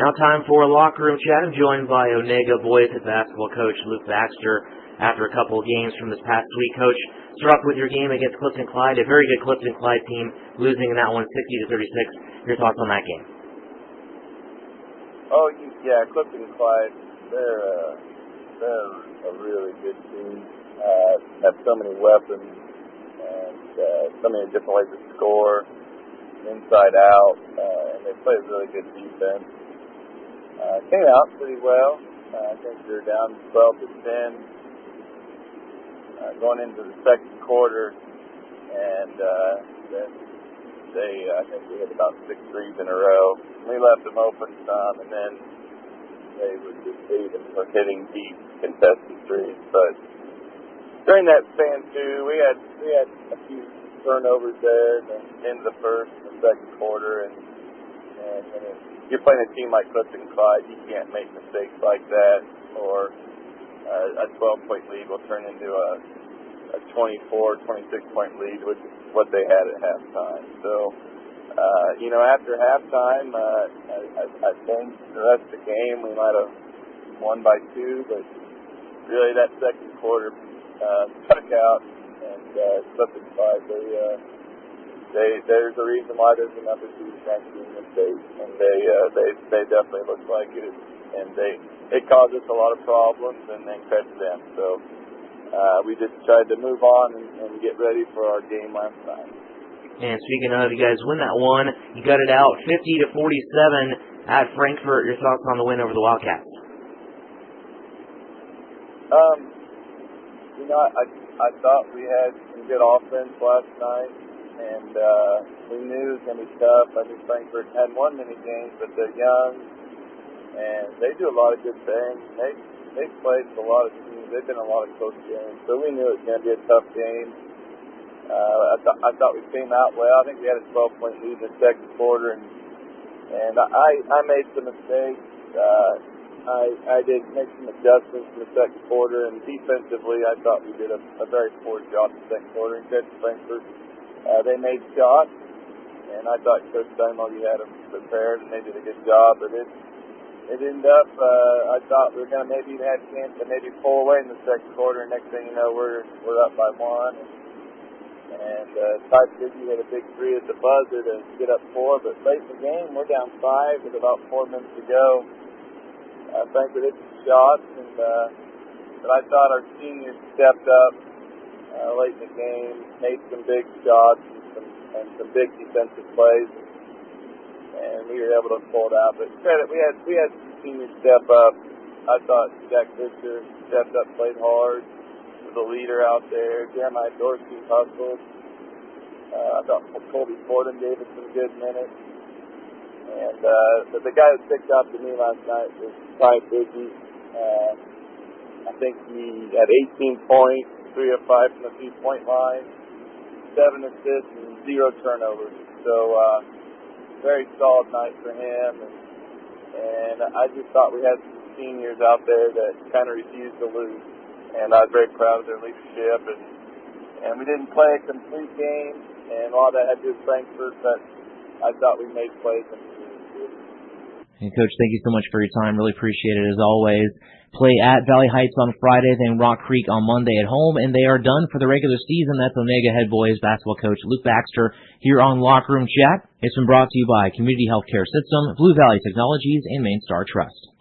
Now time for a locker room chat. I'm joined by Onega boys basketball coach Luke Baxter after a couple of games from this past week. Coach, start off with your game against Clifton Clyde, a very good Clifton Clyde team, losing in that one 60-36. Your thoughts on that game? Oh, yeah, Clifton Clyde, they're a really good team. Have so many weapons and so many different ways to score, inside out, and they play really good defense. Came out pretty well. I think they're down 12-10 going into the second quarter, and then I think we hit about 6 threes in a row. We left them open some, and then they would just beat them for hitting deep contested threes. But during that span too, we had a few turnovers there at the end of the first and second quarter, and if you're playing a team like Clifton Clyde, you can't make mistakes like that, or a 12-point lead will turn into a 24, 26-point lead, which is what they had at halftime. So, after halftime, I think the rest of the game we might have won by 2, but really that second quarter stuck out, and Clifton Clyde, there's a reason why there's a number 2 ranked in the state, and they definitely look like it, and it caused us a lot of problems, and then credit them. So we just tried to move on and get ready for our game last night. And speaking of, you guys win that one. You got it out 50-47 at Frankfort. Your thoughts on the win over the Wildcats? I thought we had some good offense last night, and we knew it was going to be tough. I think Frankfort hadn't won many games, but they're young, and they do a lot of good things. They've played a lot of teams. They've been in a lot of close games, so we knew it was going to be a tough game. I thought we came out well. I think we had a 12-point lead in the second quarter, and I made some mistakes. I did make some adjustments in the second quarter, and defensively, I thought we did a very poor job in the second quarter. And Frankfort, they made shots, and I thought Coach Steinmel had them prepared, and they did a good job. But it ended up, I thought we were going to maybe have a chance to maybe pull away in the second quarter, and next thing you know, we're up by 1. And Ty Figgy had a big 3 at the buzzer to get up 4, but late in the game, we're down 5 with about 4 minutes to go. Frankfort hit some shots, but I thought our seniors stepped up late in the game, made some big shots and some big defensive plays, and we were able to pull it out. But credit, we had some seniors step up. I thought Jack Fisher stepped up, played hard, was a leader out there. Jeremiah Dorsey hustled. I thought Colby Fordham gave us some good minutes. And the guy that picked up to me last night was Ty Figgy. I think he had 18 points, 3 of 5 from the 3-point line, 7 assists, and 0 turnovers. So very solid night for him. And I just thought we had some seniors out there that kind of refused to lose. And I was very proud of their leadership. And we didn't play a complete game, and a lot of that had to do with Frankfort, but I thought we made plays. And Coach, thank you so much for your time. Really appreciate it as always. Play at Valley Heights on Friday, then Rock Creek on Monday at home, and they are done for the regular season. That's Onega head boys basketball coach Luke Baxter here on Locker Room Chat. It's been brought to you by Community Healthcare System, Blue Valley Technologies, and Main Star Trust.